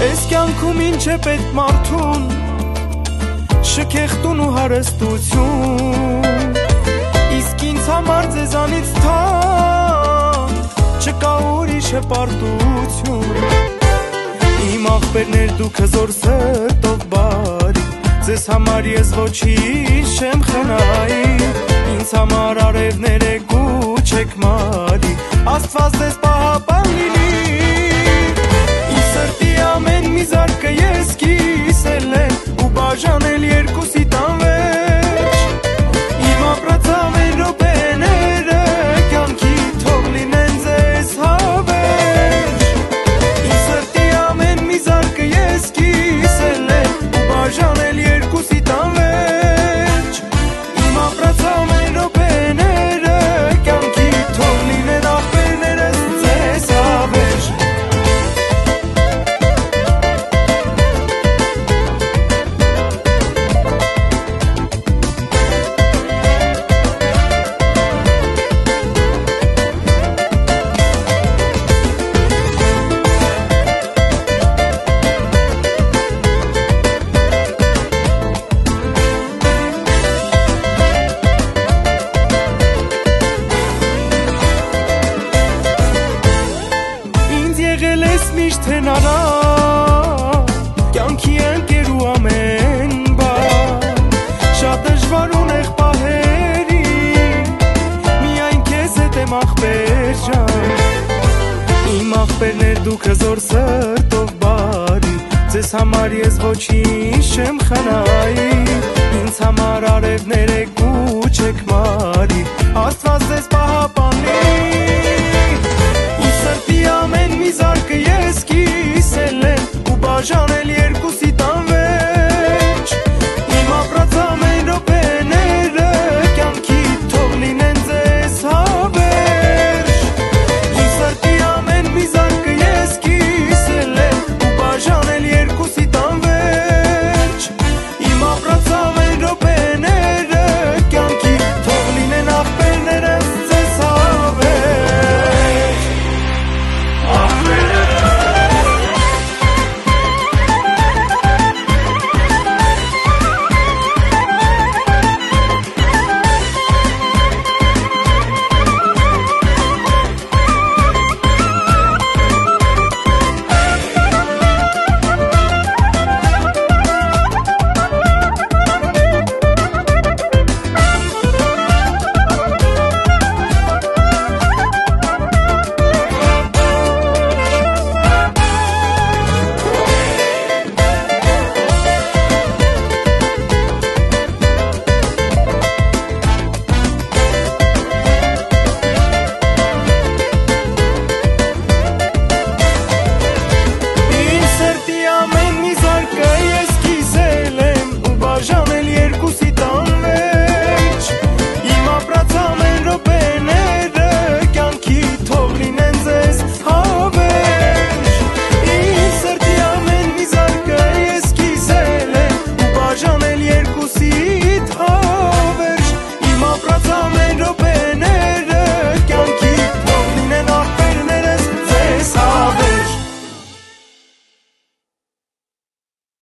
Այս կյանքում ինչ է պետք մարդուն, շքեղտուն ու հարստություն, իսկ ինձ համար ձեզանից թանկ չկա ուրիշ հպարտություն։ Իմ աղբերներ դուք հզոր սրտով բարի, ձեզ համար ես ոչինչ չեմ խնայի, ինձ համար արևներ եք ու չեք մարի, Աստված ձեզ պահապան լինի։ Իմ սրտի ամեն մի զարկը ես կիսել եմ ու բաժանել երկուսի տան վերջ, իմ ապրած ամեն րոպեները կյանքի թող լինեն ձեզ հավերժ։ Իմ սրտի ամեն մի զարկը ես կիսել եմ ու բաժանել երկուսի տան վերջ, իմ ապրած ամեն րոպեները կյանքի թող լինեն աղբերներս ձեզ հավերժ։ Եղել ես միշտ հենարան, կյանքի ընկեր ու ամեն բան, շատ դժվար ունեղ պահերին, միայն քեզ հետ եմ աղբեր ջան։ Իմ աղբերներ դուք հզոր սրտով բարի, ձեզ համար ես ոչինչ չեմ խնայի, ինձ համար արևներ եք ու չեք մարի, Աստված ձեզ պահապան